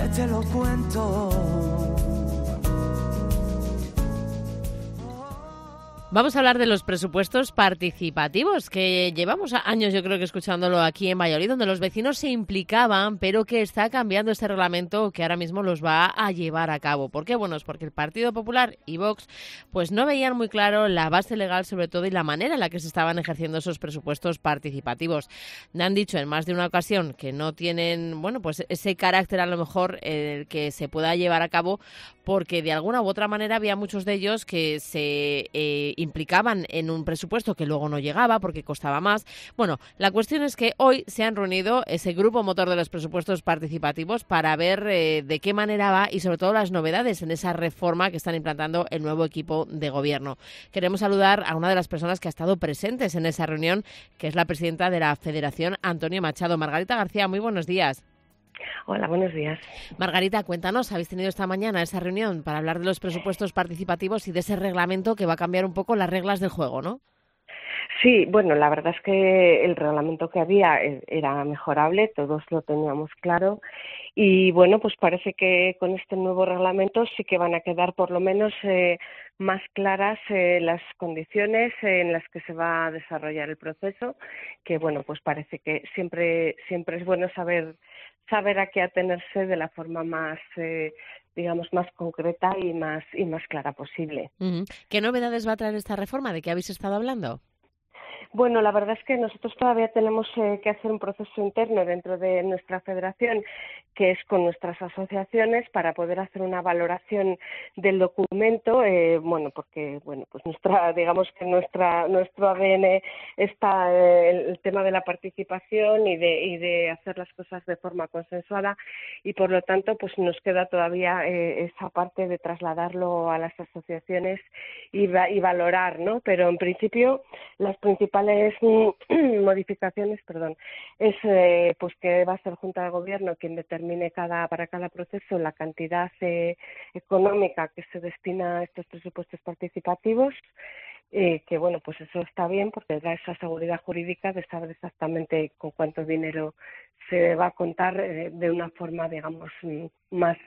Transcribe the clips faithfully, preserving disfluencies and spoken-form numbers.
te lo cuento. Vamos a hablar de los presupuestos participativos, que llevamos años yo creo que escuchándolo aquí en Valladolid, donde los vecinos se implicaban, pero que está cambiando este reglamento que ahora mismo los va a llevar a cabo. ¿Por qué? Bueno, es porque el Partido Popular y Vox pues no veían muy claro la base legal sobre todo y la manera en la que se estaban ejerciendo esos presupuestos participativos. Me han dicho en más de una ocasión que no tienen, bueno, pues ese carácter a lo mejor el que se pueda llevar a cabo, porque de alguna u otra manera había muchos de ellos que se eh, implicaban en un presupuesto que luego no llegaba porque costaba más. Bueno, la cuestión es que hoy se han reunido ese grupo motor de los presupuestos participativos para ver eh, de qué manera va y sobre todo las novedades en esa reforma que están implantando el nuevo equipo de gobierno. Queremos saludar a una de las personas que ha estado presentes en esa reunión, que es la presidenta de la Federación, Antonio Machado. Margarita García, muy buenos días. Hola, buenos días. Margarita, cuéntanos, habéis tenido esta mañana esa reunión para hablar de los presupuestos participativos y de ese reglamento que va a cambiar un poco las reglas del juego, ¿no? Sí, bueno, la verdad es que el reglamento que había era mejorable, todos lo teníamos claro y bueno, pues parece que con este nuevo reglamento sí que van a quedar por lo menos eh, más claras eh, las condiciones en las que se va a desarrollar el proceso, que bueno, pues parece que siempre siempre es bueno saber saber a qué atenerse de la forma más eh, digamos más concreta y más y más clara posible. Uh-huh. ¿Qué novedades va a traer esta reforma? ¿De qué habéis estado hablando? Bueno, la verdad es que nosotros todavía tenemos eh, que hacer un proceso interno dentro de nuestra federación, que es con nuestras asociaciones, para poder hacer una valoración del documento, eh, bueno, porque bueno, pues nuestra, digamos que nuestra, nuestro A D N está eh, el, el tema de la participación y de, y de hacer las cosas de forma consensuada y por lo tanto, pues nos queda todavía eh, esa parte de trasladarlo a las asociaciones y, va, y valorar, ¿no? Pero en principio las principales modificaciones, perdón, es eh, pues que va a ser Junta de Gobierno quien determine cada para cada proceso la cantidad eh, económica que se destina a estos presupuestos participativos, eh, que bueno, pues eso está bien porque da esa seguridad jurídica de saber exactamente con cuánto dinero se va a contar eh, de una forma, digamos, más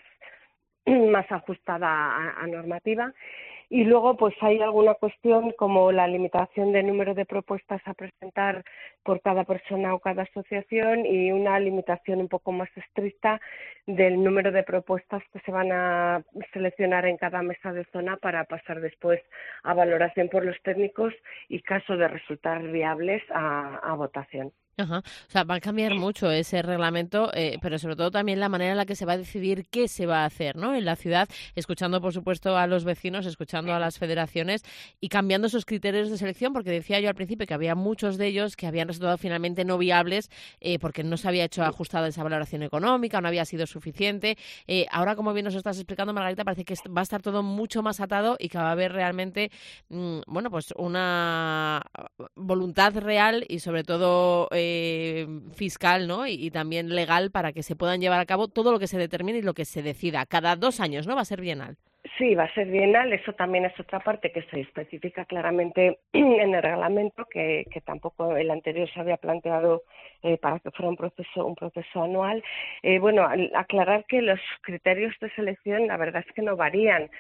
más ajustada a, a normativa. Y luego pues hay alguna cuestión como la limitación de número de propuestas a presentar por cada persona o cada asociación y una limitación un poco más estricta del número de propuestas que se van a seleccionar en cada mesa de zona para pasar después a valoración por los técnicos y caso de resultar viables a, a votación. Ajá. O sea, va a cambiar mucho ese reglamento, eh, pero sobre todo también la manera en la que se va a decidir qué se va a hacer, ¿no? En la ciudad, escuchando, por supuesto, a los vecinos, escuchando a las federaciones y cambiando esos criterios de selección, porque decía yo al principio que había muchos de ellos que habían resultado finalmente no viables eh, porque no se había hecho ajustada esa valoración económica, no había sido suficiente. Eh, ahora, como bien nos estás explicando, Margarita, parece que va a estar todo mucho más atado y que va a haber realmente, mmm, bueno, pues una voluntad real y sobre todo eh, Eh, fiscal, ¿no? Y, y también legal para que se puedan llevar a cabo todo lo que se determine y lo que se decida. Cada dos años, ¿no? Va a ser bienal. Sí, va a ser bienal. Eso también es otra parte que se especifica claramente en el reglamento, que, que tampoco el anterior se había planteado eh, para que fuera un proceso un proceso anual. Eh, bueno, aclarar que los criterios de selección, la verdad es que no varían.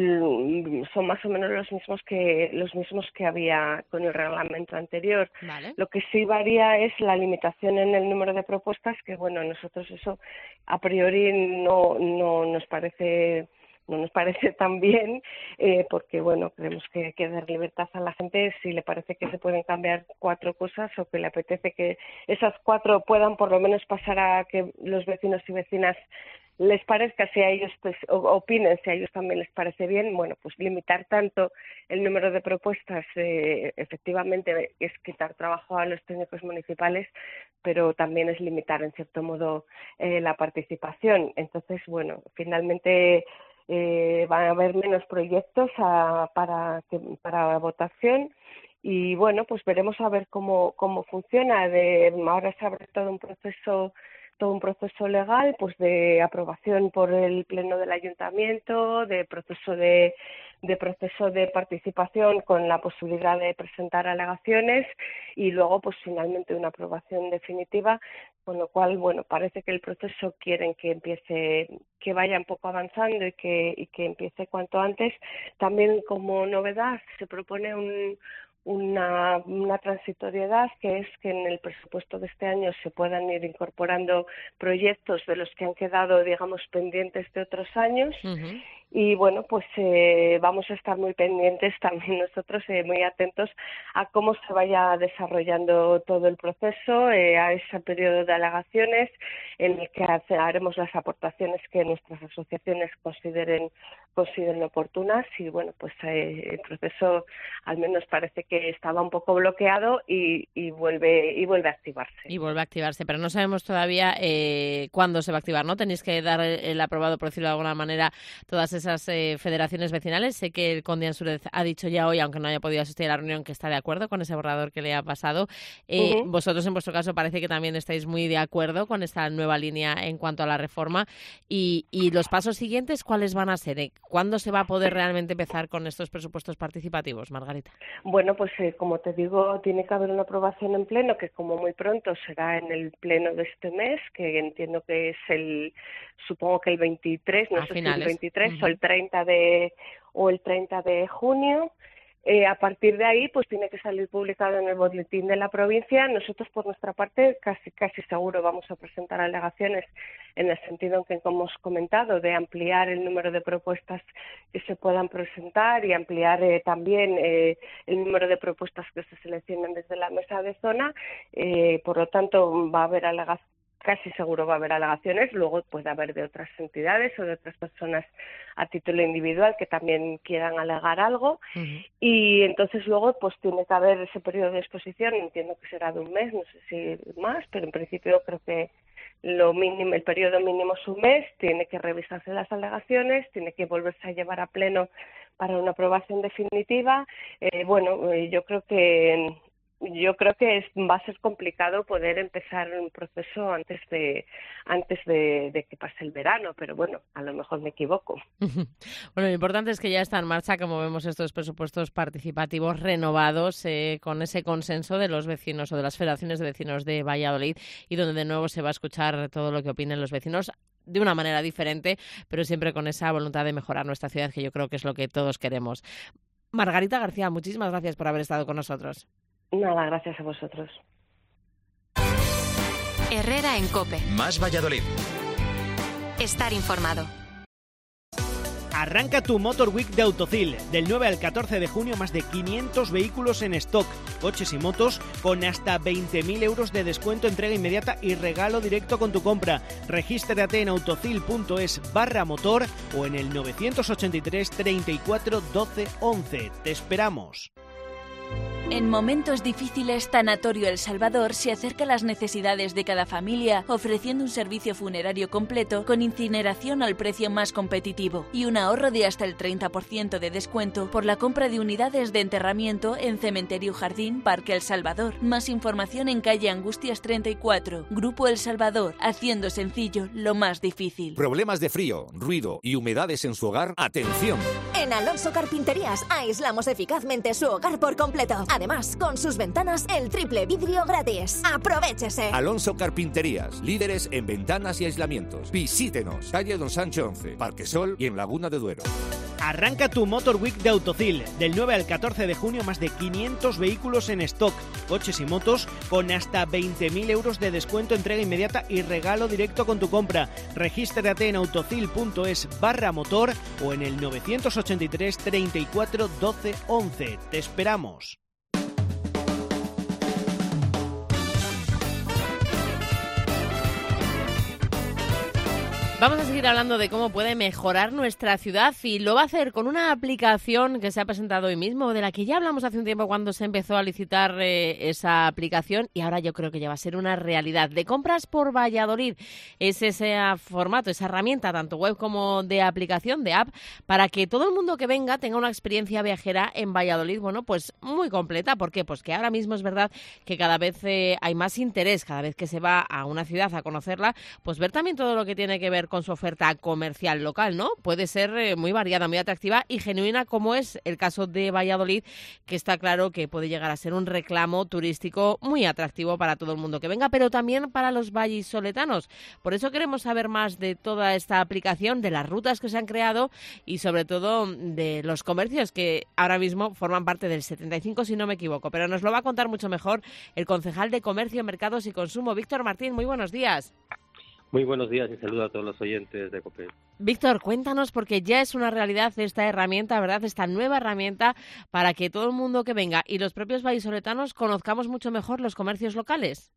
Son más o menos los mismos que los mismos que había con el reglamento anterior. Vale. Lo que sí varía es la limitación en el número de propuestas, que bueno, nosotros eso a priori no no nos parece no nos parece tan bien, eh, porque bueno, creemos que hay que dar libertad a la gente si le parece que se pueden cambiar cuatro cosas o que le apetece que esas cuatro puedan por lo menos pasar a que los vecinos y vecinas les parezca, si a ellos pues opinen, si a ellos también les parece bien, bueno, pues limitar tanto el número de propuestas eh, efectivamente es quitar trabajo a los técnicos municipales, pero también es limitar en cierto modo eh, la participación. Entonces, bueno, finalmente Eh, van a haber menos proyectos a, para, que, para votación y bueno, pues veremos a ver cómo, cómo funciona. De, ahora se abre todo un proceso todo un proceso legal, pues de aprobación por el pleno del ayuntamiento, de proceso de, de proceso de participación con la posibilidad de presentar alegaciones y luego pues finalmente una aprobación definitiva, con lo cual bueno parece que el proceso quieren que empiece, que vaya un poco avanzando y que y que empiece cuanto antes. También como novedad se propone un Una, una transitoriedad, que es que en el presupuesto de este año se puedan ir incorporando proyectos de los que han quedado, digamos, pendientes de otros años. Uh-huh. Y bueno, pues eh, vamos a estar muy pendientes también nosotros, eh, muy atentos a cómo se vaya desarrollando todo el proceso, eh, a ese periodo de alegaciones en el que hace, haremos las aportaciones que nuestras asociaciones consideren consideren oportunas y bueno, pues eh, el proceso al menos parece que estaba un poco bloqueado y, y vuelve y vuelve a activarse. Y vuelve a activarse, pero no sabemos todavía eh, cuándo se va a activar, ¿no? Tenéis que dar el, el aprobado, por decirlo de alguna manera, todas esas eh, federaciones vecinales. Sé que el conde Ansúrez ha dicho ya hoy, aunque no haya podido asistir a la reunión, que está de acuerdo con ese borrador que le ha pasado. Eh, uh-huh. Vosotros, en vuestro caso, parece que también estáis muy de acuerdo con esta nueva línea en cuanto a la reforma. Y, y los pasos siguientes, ¿cuáles van a ser? ¿Eh? ¿Cuándo se va a poder realmente empezar con estos presupuestos participativos, Margarita? Bueno, pues eh, como te digo, tiene que haber una aprobación en pleno, que como muy pronto será en el pleno de este mes, que entiendo que es el, supongo que el veintitrés, no a sé finales. si el veintitrés Uh-huh. o el treinta de o el treinta de junio. Eh, a partir de ahí, pues tiene que salir publicado en el boletín de la provincia. Nosotros, por nuestra parte, casi casi seguro vamos a presentar alegaciones en el sentido en que, como hemos comentado, de ampliar el número de propuestas que se puedan presentar y ampliar eh, también eh, el número de propuestas que se seleccionan desde la mesa de zona. Eh, por lo tanto, va a haber alegaciones. Casi seguro va a haber alegaciones, luego puede haber de otras entidades o de otras personas a título individual que también quieran alegar algo. Uh-huh. Y entonces luego pues tiene que haber ese periodo de exposición, entiendo que será de un mes, no sé si más, pero en principio creo que lo mínimo, el periodo mínimo es un mes, tiene que revisarse las alegaciones, tiene que volverse a llevar a pleno para una aprobación definitiva. Eh, bueno, eh, yo creo que... Yo creo que es, va a ser complicado poder empezar un proceso antes de antes de, de que pase el verano, pero bueno, a lo mejor me equivoco. Bueno, lo importante es que ya está en marcha, como vemos, estos presupuestos participativos renovados eh, con ese consenso de los vecinos o de las federaciones de vecinos de Valladolid y donde de nuevo se va a escuchar todo lo que opinen los vecinos de una manera diferente, pero siempre con esa voluntad de mejorar nuestra ciudad, que yo creo que es lo que todos queremos. Margarita García, muchísimas gracias por haber estado con nosotros. Nada, gracias a vosotros. Herrera en COPE. Más Valladolid. Estar informado. Arranca tu Motor Week de Autocil. Del nueve al catorce de junio, más de quinientos vehículos en stock, coches y motos con hasta veinte mil euros de descuento, entrega inmediata y regalo directo con tu compra. Regístrate en autocil.es barra motor o en el novecientos ochenta y tres, treinta y cuatro, doce, once. Te esperamos. En momentos difíciles, Tanatorio El Salvador se acerca a las necesidades de cada familia, ofreciendo un servicio funerario completo con incineración al precio más competitivo y un ahorro de hasta el treinta por ciento de descuento por la compra de unidades de enterramiento en Cementerio Jardín Parque El Salvador. Más información en calle Angustias treinta y cuatro. Grupo El Salvador, haciendo sencillo lo más difícil. ¿Problemas de frío, ruido y humedades en su hogar? ¡Atención! En Alonso Carpinterías aislamos eficazmente su hogar por completo. Además, con sus ventanas, el triple vidrio gratis. ¡Aprovéchese! Alonso Carpinterías, líderes en ventanas y aislamientos. Visítenos, calle Don Sancho once, Parque Sol y en Laguna de Duero. Arranca tu Motor Week de Autocil. Del nueve al catorce de junio, más de quinientos vehículos en stock, coches y motos con hasta veinte mil euros de descuento, entrega inmediata y regalo directo con tu compra. Regístrate en autocil.es barra motor o en el novecientos ochenta y tres, treinta y cuatro, doce, once. Te esperamos. Vamos a seguir hablando de cómo puede mejorar nuestra ciudad y lo va a hacer con una aplicación que se ha presentado hoy mismo, de la que ya hablamos hace un tiempo cuando se empezó a licitar eh, esa aplicación y ahora yo creo que ya va a ser una realidad. De Compras por Valladolid es ese formato, esa herramienta tanto web como de aplicación, de app, para que todo el mundo que venga tenga una experiencia viajera en Valladolid, bueno, pues muy completa. ¿Por qué? Pues que ahora mismo es verdad que cada vez eh, hay más interés, cada vez que se va a una ciudad a conocerla, pues ver también todo lo que tiene que ver con su oferta comercial local, ¿no? Puede ser eh, muy variada, muy atractiva y genuina, como es el caso de Valladolid, que está claro que puede llegar a ser un reclamo turístico muy atractivo para todo el mundo que venga, pero también para los vallisoletanos. Por eso queremos saber más de toda esta aplicación, de las rutas que se han creado y sobre todo de los comercios que ahora mismo forman parte del setenta y cinco, si no me equivoco. Pero nos lo va a contar mucho mejor el concejal de Comercio, Mercados y Consumo, Víctor Martín. Muy buenos días. Muy buenos días y saludo a todos los oyentes de COPE. Víctor, cuéntanos, porque ya es una realidad esta herramienta, ¿verdad? Esta nueva herramienta para que todo el mundo que venga y los propios vallisoletanos conozcamos mucho mejor los comercios locales.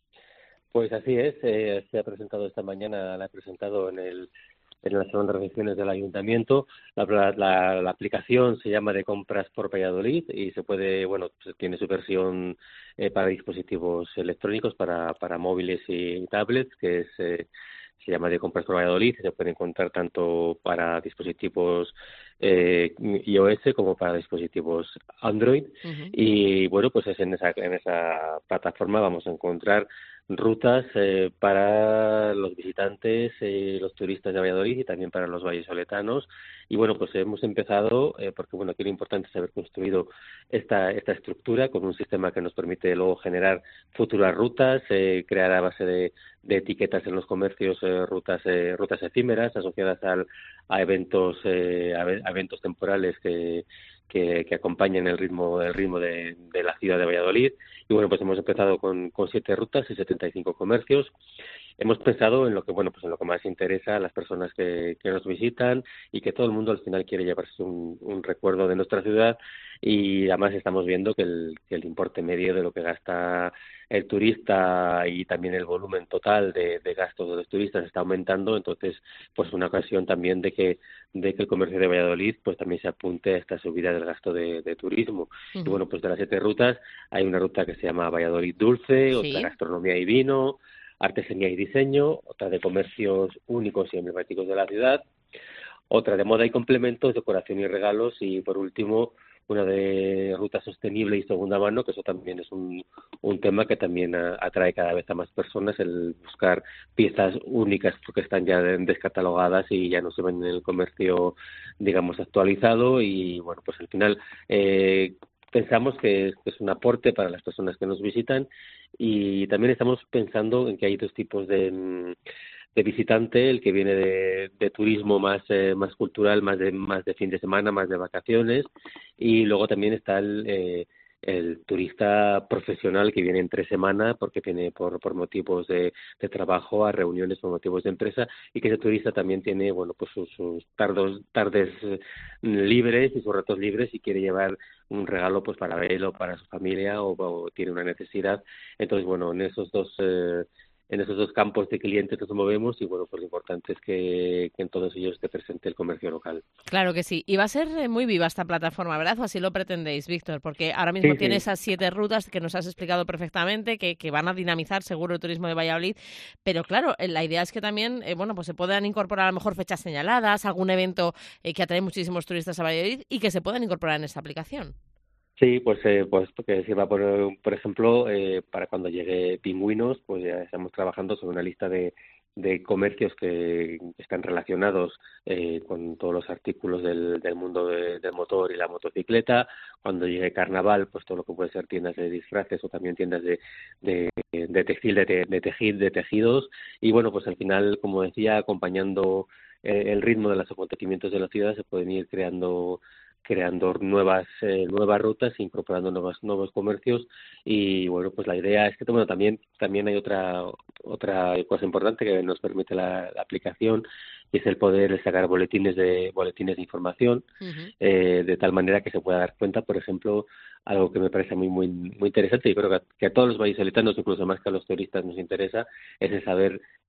Pues así es, eh, se ha presentado esta mañana, la he presentado en el en la Salón de Recepciones del Ayuntamiento. La, la, la aplicación se llama de Compras por Valladolid y se puede, bueno, pues tiene su versión eh, para dispositivos electrónicos, para, para móviles y tablets, que es eh, se llama de Compras por Valladolid. Se puede encontrar tanto para dispositivos eh, iOS como para dispositivos Android. Uh-huh. Y bueno, pues es en esa, en esa plataforma vamos a encontrar rutas eh, para los visitantes, eh, los turistas de Valladolid y también para los vallisoletanos. Y bueno, pues hemos empezado, eh, porque bueno, aquí lo importante es haber construido esta esta estructura con un sistema que nos permite luego generar futuras rutas, eh, crear a base de, de etiquetas en los comercios eh, rutas eh, rutas efímeras asociadas al, a eventos eh, a, a eventos temporales que Que, que acompañan el ritmo el ritmo de, de la ciudad de Valladolid. Y bueno, pues hemos empezado con, con siete rutas y setenta y cinco comercios. Hemos pensado en lo que bueno pues en lo que más interesa a las personas que, que nos visitan y que todo el mundo al final quiere llevarse un, un recuerdo de nuestra ciudad. Y además estamos viendo que el, que el importe medio de lo que gasta el turista y también el volumen total de, de gastos de los turistas está aumentando. Entonces, pues una ocasión también de que de que el comercio de Valladolid pues también se apunte a esta subida del gasto de, de turismo. Uh-huh. Y bueno, pues de las siete rutas hay una ruta que se llama Valladolid Dulce, sí. Otra gastronomía y vino, artesanía y diseño, otra de comercios únicos y emblemáticos de la ciudad, otra de moda y complementos, decoración y regalos y por último una de ruta sostenible y segunda mano, que eso también es un, un tema que también atrae cada vez a más personas, el buscar piezas únicas que están ya descatalogadas y ya no se ven en el comercio, digamos, actualizado. Y bueno, pues al final eh, pensamos que es, que es un aporte para las personas que nos visitan y también estamos pensando en que hay dos tipos de de visitante, el que viene de, de turismo más eh, más cultural, más de más de fin de semana, más de vacaciones, y luego también está el, eh, el turista profesional que viene entre semana porque tiene por por motivos de, de trabajo, a reuniones por motivos de empresa, y que ese turista también tiene bueno pues sus, sus tardos, tardes eh, libres y sus ratos libres y quiere llevar un regalo pues para él o para su familia o, o tiene una necesidad. Entonces bueno, en esos dos eh, en esos dos campos de clientes nos movemos y bueno, pues lo importante es que, que en todos ellos esté presente el comercio local. Claro que sí. Y va a ser muy viva esta plataforma, ¿verdad? O así lo pretendéis, Víctor, porque ahora mismo sí, tiene sí. esas siete rutas que nos has explicado perfectamente, que, que van a dinamizar seguro el turismo de Valladolid, pero claro, la idea es que también, eh, bueno, pues se puedan incorporar a lo mejor fechas señaladas, algún evento eh, que atrae muchísimos turistas a Valladolid y que se puedan incorporar en esta aplicación. Sí, pues eh, pues porque se va por por ejemplo eh, para cuando llegue Pingüinos, pues ya estamos trabajando sobre una lista de de comercios que están relacionados eh, con todos los artículos del, del mundo de, del motor y la motocicleta. Cuando llegue Carnaval, pues todo lo que puede ser tiendas de disfraces o también tiendas de de, de textil, de, de, tejido, de tejidos. Y bueno, pues al final, como decía, acompañando eh, el ritmo de los acontecimientos de la ciudad, se pueden ir creando creando nuevas eh, nuevas rutas, incorporando nuevos nuevos comercios. Y bueno, pues la idea es que bueno, también también hay otra otra cosa importante que nos permite la, la aplicación, y es el poder sacar boletines de boletines de información, uh-huh. eh, de tal manera que se pueda dar cuenta, por ejemplo, algo que me parece muy muy muy interesante y creo que a, que a todos los vallisoletanos, incluso más que a los turistas, nos interesa, es el saber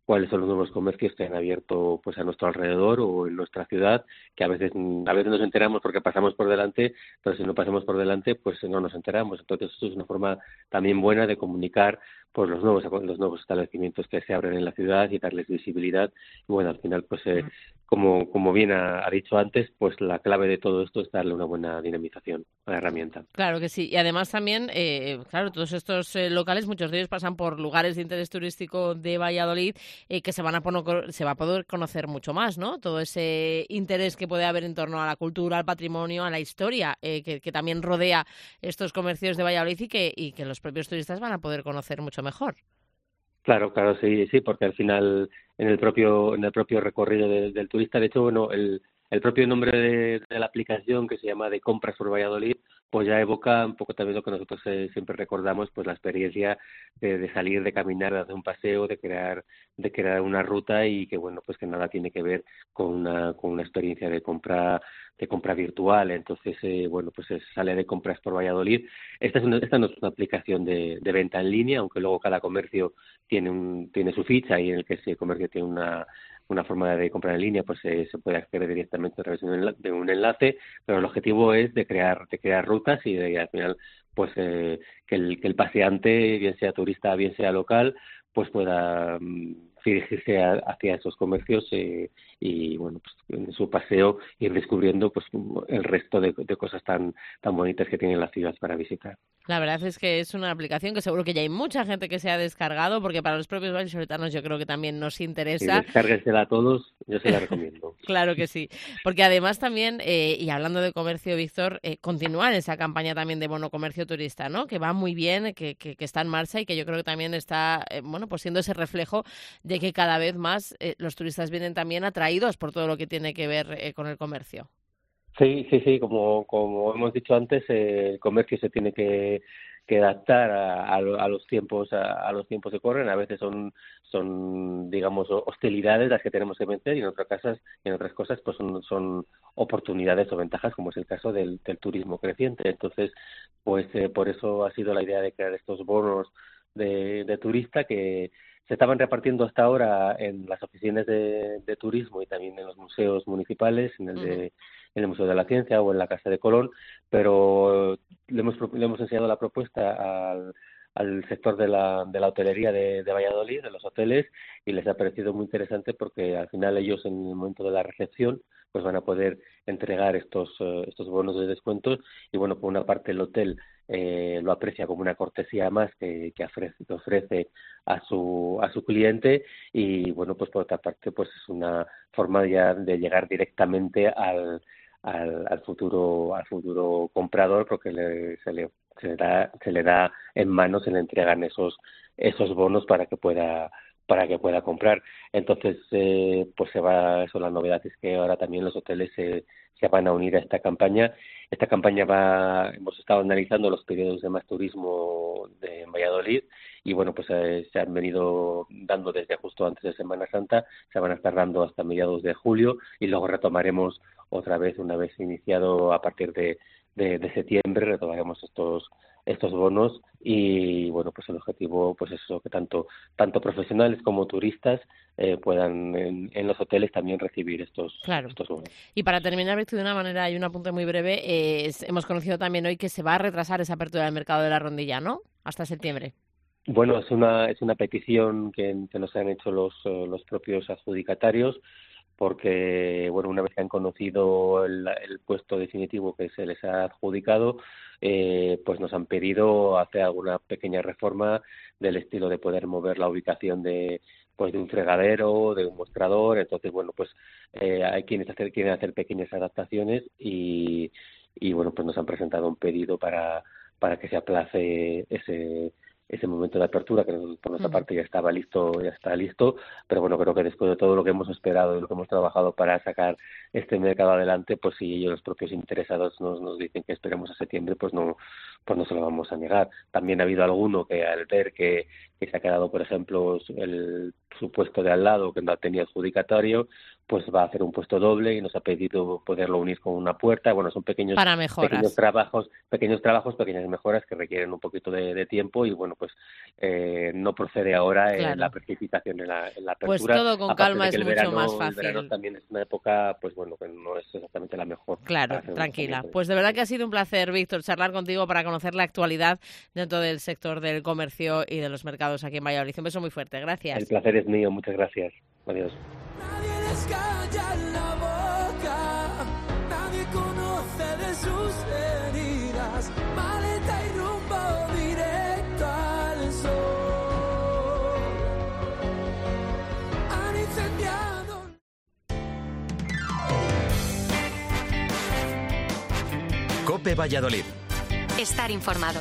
cuáles son los nuevos comercios que han abierto pues a nuestro alrededor o en nuestra ciudad, que a veces a veces nos enteramos porque pasamos por delante, pero si no pasamos por delante pues no nos enteramos. Entonces esto es una forma también buena de comunicar pues los nuevos los nuevos establecimientos que se abren en la ciudad y darles visibilidad. Y bueno, al final pues eh, como como bien ha, ha dicho antes, pues la clave de todo esto es darle una buena dinamización a la herramienta. Claro que sí, y además también, eh, claro, todos estos eh, locales, muchos de ellos pasan por lugares de interés turístico de Valladolid, eh, que se van a poner, se va a poder conocer mucho más, ¿no? Todo ese interés que puede haber en torno a la cultura, al patrimonio, a la historia, eh, que, que también rodea estos comercios de Valladolid y que, y que los propios turistas van a poder conocer mucho mejor. Claro, claro, sí, sí, porque al final en el propio en el propio recorrido de, del turista, de hecho, bueno, el el propio nombre de, de la aplicación, que se llama de Compras por Valladolid, pues ya evoca un poco también lo que nosotros eh, siempre recordamos, pues la experiencia de, de salir, de caminar, de hacer un paseo, de crear de crear una ruta y que bueno, pues que nada tiene que ver con una con una experiencia de compra de compra virtual. Entonces, eh, bueno, pues se sale de Compras por Valladolid. Esta es una, esta no es una aplicación de, de venta en línea, aunque luego cada comercio tiene un tiene su ficha y en el que ese comercio tiene una una forma de comprar en línea, pues eh, se puede acceder directamente a través de un, enlace, de un enlace, pero el objetivo es de crear de crear rutas y de al final pues eh, que el que el paseante, bien sea turista, bien sea local, pues pueda um, dirigirse a, hacia esos comercios eh, y bueno, pues en su paseo ir descubriendo pues el resto de, de cosas tan tan bonitas que tiene la ciudad para visitar. La verdad es que es una aplicación que seguro que ya hay mucha gente que se ha descargado, porque para los propios vallisoletanos yo creo que también nos interesa. Sí, descárguensela a todos, yo se la recomiendo. Claro que sí, porque además también, eh, y hablando de comercio, Víctor, eh, continúa esa campaña también de bono comercio turista, ¿no? Que va muy bien, que, que, que está en marcha y que yo creo que también está, eh, bueno, pues siendo ese reflejo de que cada vez más eh, los turistas vienen también atraídos por todo lo que tiene que ver eh, con el comercio. Sí, sí, sí, como como hemos dicho antes, eh, el comercio se tiene que, que adaptar a, a, a los tiempos a, a los tiempos que corren. A veces son son digamos hostilidades las que tenemos que vencer y en otras casas en otras cosas pues son son oportunidades o ventajas, como es el caso del, del turismo creciente. Entonces, pues eh, por eso ha sido la idea de crear estos bonos de, de turista que se estaban repartiendo hasta ahora en las oficinas de, de turismo y también en los museos municipales, en el de en el Museo de la Ciencia o en la Casa de Colón, pero le hemos le hemos enseñado la propuesta al al sector de la de la hotelería de, de Valladolid, de los hoteles, y les ha parecido muy interesante porque al final ellos en el momento de la recepción pues van a poder entregar estos uh, estos bonos de descuentos y bueno, por una parte el hotel eh, lo aprecia como una cortesía más que, que, ofrece, que ofrece a su a su cliente y bueno, pues por otra parte pues es una forma ya de llegar directamente al al, al futuro al futuro comprador porque le, se le se le da se le da en mano, se le entregan esos esos bonos para que pueda para que pueda comprar. Entonces eh, pues se va eso. La novedad es que ahora también los hoteles se se van a unir a esta campaña. Esta campaña va hemos estado analizando los periodos de más turismo de Valladolid y bueno, pues eh, se han venido dando desde justo antes de Semana Santa, se van a estar dando hasta mediados de julio y luego retomaremos otra vez una vez iniciado a partir de de, de septiembre, retomaremos estos estos bonos y bueno, pues el objetivo pues es eso, que tanto tanto profesionales como turistas eh, puedan en, en los hoteles también recibir estos, claro. estos bonos. Y para terminar, Víctor, de una manera y un apunte muy breve, eh, es, hemos conocido también hoy que se va a retrasar esa apertura del mercado de la Rondilla, ¿no? Hasta septiembre. Bueno, es una es una petición que, que nos han hecho los los propios adjudicatarios, porque bueno, una vez que han conocido el, el puesto definitivo que se les ha adjudicado, eh, pues nos han pedido hacer alguna pequeña reforma del estilo de poder mover la ubicación de pues de un fregadero, de un mostrador. Entonces bueno, pues eh, hay quienes hacer quieren hacer pequeñas adaptaciones y y bueno, pues nos han presentado un pedido para para que se aplace ese ese momento de apertura, que por nuestra parte ya estaba listo, ya está listo, pero bueno, creo que después de todo lo que hemos esperado y lo que hemos trabajado para sacar este mercado adelante, pues si ellos los propios interesados nos, nos dicen que esperemos a septiembre, pues no pues no se lo vamos a negar. También ha habido alguno que al ver que, que se ha quedado, por ejemplo, el su puesto de al lado, que no tenía adjudicatario, pues va a hacer un puesto doble y nos ha pedido poderlo unir con una puerta. Bueno, son pequeños, Para mejoras. pequeños trabajos, pequeños trabajos, pequeñas mejoras que requieren un poquito de, de tiempo y bueno, pues eh, no procede ahora Claro. en la precipitación en la, en la Pues apertura. todo con Aparte calma de que es el mucho verano, más El fácil. verano también es una época, pues bueno, que no es exactamente la mejor. Claro, para hacer un tranquila. lanzamiento. Pues de verdad que ha sido un placer, Víctor, charlar contigo para conocer la actualidad dentro del sector del comercio y de los mercados aquí en Valladolid. Un beso muy fuerte. Gracias. El placer es mío. Muchas gracias. Adiós. Nadie les calla la boca, nadie conoce de sus heridas, maleta y rumbo directo al sol. Han incendiado. COPE Valladolid. Estar informado.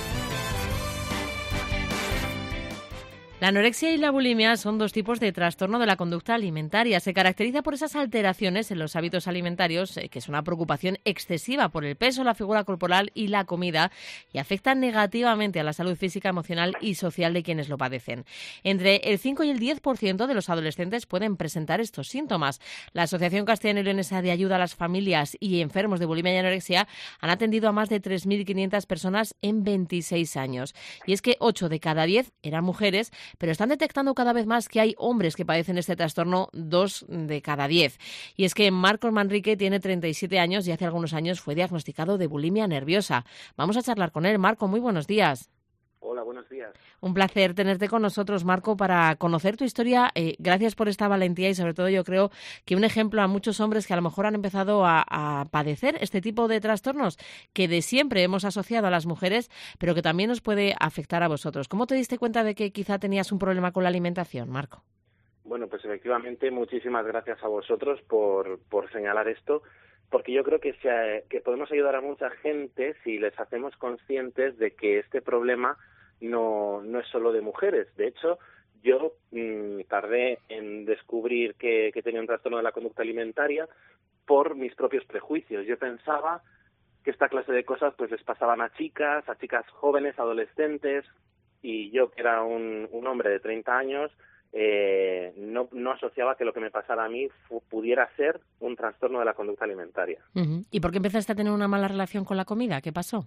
La anorexia y la bulimia son dos tipos de trastorno de la conducta alimentaria. Se caracteriza por esas alteraciones en los hábitos alimentarios, eh, que es una preocupación excesiva por el peso, la figura corporal y la comida, y afectan negativamente a la salud física, emocional y social de quienes lo padecen. Entre el cinco y el diez por ciento de los adolescentes pueden presentar estos síntomas. La Asociación Castellano y Leonesa de Ayuda a las Familias y Enfermos de Bulimia y Anorexia han atendido a más de tres mil quinientas personas en veintiséis años. Y es que ocho de cada diez eran mujeres, pero están detectando cada vez más que hay hombres que padecen este trastorno, dos de cada diez. Y es que Marcos Manrique tiene treinta y siete años y hace algunos años fue diagnosticado de bulimia nerviosa. Vamos a charlar con él. Marco, muy buenos días. Hola, buenos días. Un placer tenerte con nosotros, Marco, para conocer tu historia. Eh, gracias por esta valentía y sobre todo yo creo que un ejemplo a muchos hombres que a lo mejor han empezado a, a padecer este tipo de trastornos que de siempre hemos asociado a las mujeres, pero que también nos puede afectar a vosotros. ¿Cómo te diste cuenta de que quizá tenías un problema con la alimentación, Marco? Bueno, pues efectivamente, muchísimas gracias a vosotros por, por señalar esto, porque yo creo que, se, que podemos ayudar a mucha gente si les hacemos conscientes de que este problema no, no es solo de mujeres. De hecho, yo mmm, tardé en descubrir que, que tenía un trastorno de la conducta alimentaria por mis propios prejuicios. Yo pensaba que esta clase de cosas pues les pasaban a chicas, a chicas jóvenes, adolescentes, y yo, que era un, un hombre de treinta años, eh, no, no asociaba que lo que me pasara a mí fu- pudiera ser un trastorno de la conducta alimentaria. Uh-huh. ¿Y por qué empezaste a tener una mala relación con la comida? ¿Qué pasó?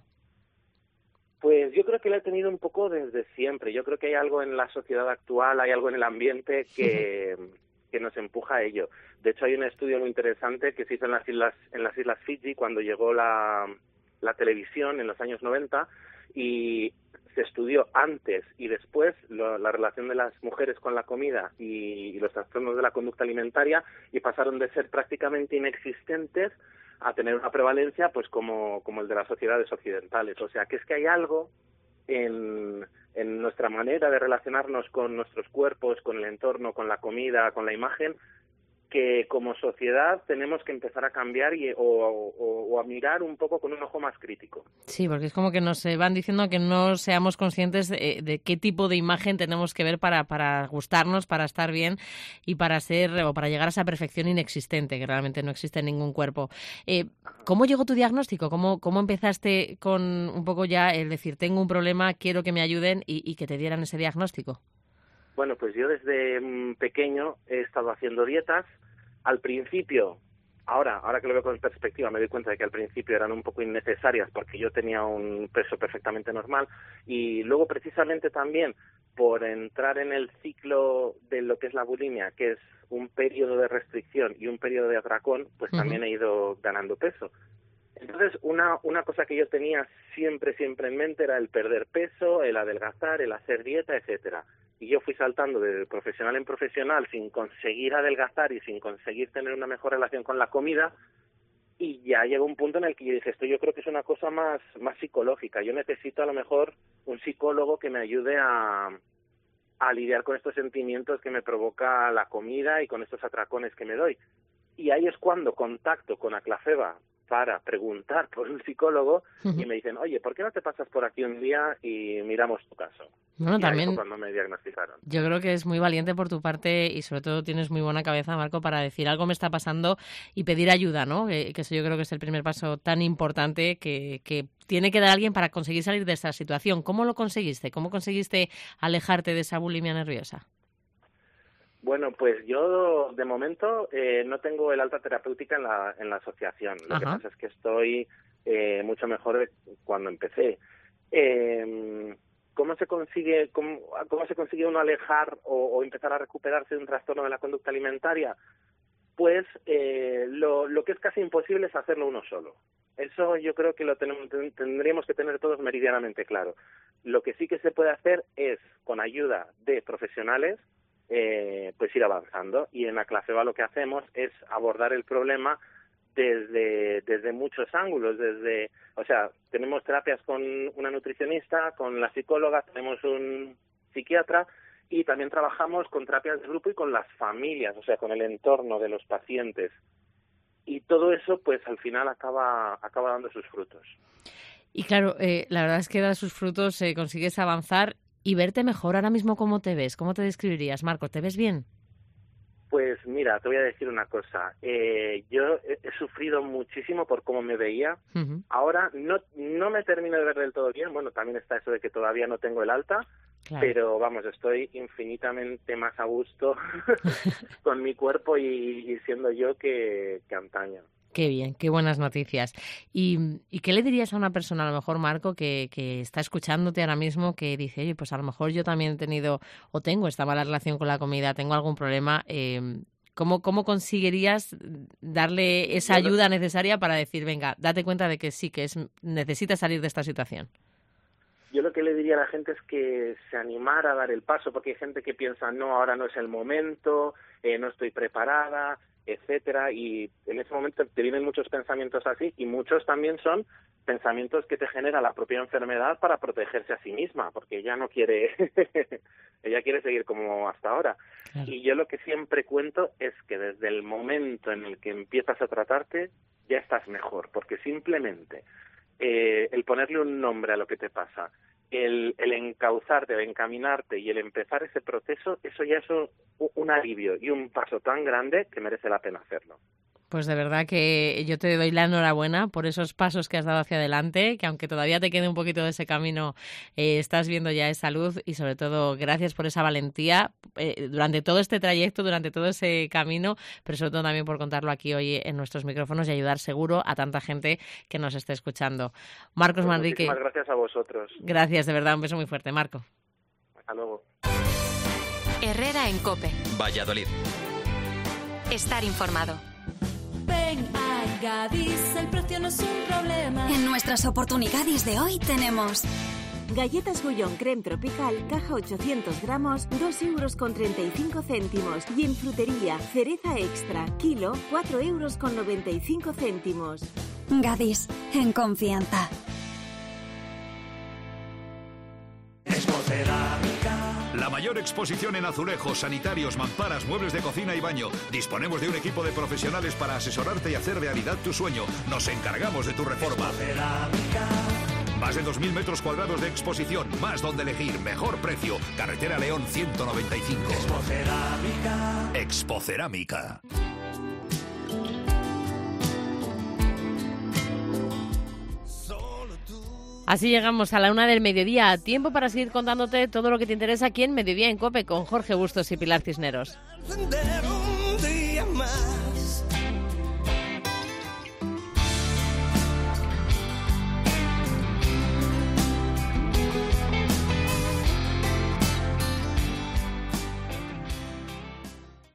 Pues yo creo que la he tenido un poco desde siempre. Yo creo que hay algo en la sociedad actual, hay algo en el ambiente que, que nos empuja a ello. De hecho, hay un estudio muy interesante que se hizo en las islas, en las islas Fiji cuando llegó la, la televisión en los años noventa y se estudió antes y después lo, la relación de las mujeres con la comida y, y los trastornos de la conducta alimentaria, y pasaron de ser prácticamente inexistentes a tener una prevalencia pues como, como el de las sociedades occidentales. O sea, que es que hay algo en, en nuestra manera de relacionarnos con nuestros cuerpos, con el entorno, con la comida, con la imagen, que como sociedad tenemos que empezar a cambiar y, o, o, o a mirar un poco con un ojo más crítico. Sí, porque es como que nos van diciendo que no seamos conscientes de, de qué tipo de imagen tenemos que ver para, para gustarnos, para estar bien y para ser o para llegar a esa perfección inexistente, que realmente no existe en ningún cuerpo. Eh, ¿Cómo llegó tu diagnóstico? ¿Cómo, ¿Cómo empezaste con un poco ya el decir, tengo un problema, quiero que me ayuden y, y que te dieran ese diagnóstico? Bueno, pues yo desde pequeño he estado haciendo dietas. Al principio, ahora ahora que lo veo con perspectiva, me doy cuenta de que al principio eran un poco innecesarias porque yo tenía un peso perfectamente normal, y luego precisamente también por entrar en el ciclo de lo que es la bulimia, que es un periodo de restricción y un periodo de atracón, pues uh-huh. también he ido ganando peso. Entonces, una, una cosa que yo tenía siempre, siempre en mente era el perder peso, el adelgazar, el hacer dieta, etcétera. Y yo fui saltando de profesional en profesional sin conseguir adelgazar y sin conseguir tener una mejor relación con la comida, y ya llegó un punto en el que yo dije, esto yo creo que es una cosa más, más psicológica. Yo necesito a lo mejor un psicólogo que me ayude a, a lidiar con estos sentimientos que me provoca la comida y con estos atracones que me doy. Y ahí es cuando contacto con Aclafeba para preguntar por un psicólogo Uh-huh. y me dicen, oye, ¿por qué no te pasas por aquí un día y miramos tu caso? Bueno, y ahí también fue cuando me diagnosticaron. yo creo que es muy valiente por tu parte y sobre todo tienes muy buena cabeza, Marco, para decir algo me está pasando y pedir ayuda, ¿no? Que, que eso yo creo que es el primer paso tan importante que, que tiene que dar alguien para conseguir salir de esta situación. ¿Cómo lo conseguiste? ¿Cómo conseguiste alejarte de esa bulimia nerviosa? Bueno, pues yo de momento eh, no tengo el alta terapéutica en la, en la asociación. Lo Ajá. que pasa es que estoy eh, mucho mejor de cuando empecé. Eh, ¿Cómo se consigue cómo, cómo se consigue uno alejar o, o empezar a recuperarse de un trastorno de la conducta alimentaria? Pues eh, lo, lo que es casi imposible es hacerlo uno solo. Eso yo creo que lo tenemos, tendríamos que tener todos meridianamente claro. Lo que sí que se puede hacer es, con ayuda de profesionales, eh, pues ir avanzando. Y en la Aclafeba lo que hacemos es abordar el problema desde desde muchos ángulos, desde, o sea, tenemos terapias con una nutricionista, con la psicóloga, tenemos un psiquiatra y también trabajamos con terapias de grupo y con las familias, o sea, con el entorno de los pacientes. Y todo eso, pues al final acaba acaba dando sus frutos. Y claro, eh, la verdad es que da sus frutos, eh, consigues avanzar y verte mejor. Ahora mismo, ¿cómo te ves? ¿Cómo te describirías, Marco? ¿Te ves bien? Pues mira, te voy a decir una cosa. Eh, yo he, he sufrido muchísimo por cómo me veía. Uh-huh. Ahora no no me termino de ver del todo bien. Bueno, también está eso de que todavía no tengo el alta, claro. Pero vamos, estoy infinitamente más a gusto con mi cuerpo y, y siendo yo que, que antaño. Qué bien, qué buenas noticias. ¿Y, y qué le dirías a una persona, a lo mejor, Marco, que, que está escuchándote ahora mismo, que dice, oye, pues a lo mejor yo también he tenido o tengo esta mala relación con la comida, tengo algún problema? Eh, ¿cómo, ¿Cómo conseguirías darle esa ayuda necesaria para decir, venga, date cuenta de que sí, que es necesitas salir de esta situación? Yo lo que le diría a la gente es que se animara a dar el paso, porque hay gente que piensa, no, ahora no es el momento, eh, no estoy preparada, etcétera, y en ese momento te vienen muchos pensamientos así, y muchos también son pensamientos que te genera la propia enfermedad para protegerse a sí misma, porque ella no quiere, ella quiere seguir como hasta ahora. Claro. Y yo lo que siempre cuento es que desde el momento en el que empiezas a tratarte, ya estás mejor, porque simplemente eh, el ponerle un nombre a lo que te pasa, el, el encauzarte, el encaminarte y el empezar ese proceso, eso ya es un, un alivio y un paso tan grande que merece la pena hacerlo. Pues de verdad que yo te doy la enhorabuena por esos pasos que has dado hacia adelante, que aunque todavía te quede un poquito de ese camino, eh, estás viendo ya esa luz y sobre todo gracias por esa valentía eh, durante todo este trayecto, durante todo ese camino, pero sobre todo también por contarlo aquí hoy en nuestros micrófonos y ayudar seguro a tanta gente que nos esté escuchando. Marcos pues Manrique. Muchísimas gracias a vosotros. Gracias, de verdad, un beso muy fuerte, Marco. Hasta luego. Herrera en COPE. Valladolid. Estar informado. Ven a Gadis, el precio no es un problema. En nuestras oportunidades de hoy tenemos galletas Gullón Creme Tropical, caja ochocientos gramos, dos euros con treinta y cinco céntimos. Y en frutería, cereza extra, kilo, cuatro euros con noventa y cinco céntimos. Gadis, en confianza. La mayor exposición en azulejos, sanitarios, mamparas, muebles de cocina y baño. Disponemos de un equipo de profesionales para asesorarte y hacer realidad tu sueño. Nos encargamos de tu reforma. Más de dos mil metros cuadrados de exposición, más donde elegir, mejor precio. Carretera León ciento noventa y cinco. Expocerámica. Expocerámica. Así llegamos a la una del mediodía. Tiempo para seguir contándote todo lo que te interesa aquí en Mediodía en COPE con Jorge Bustos y Pilar Cisneros. Un día más.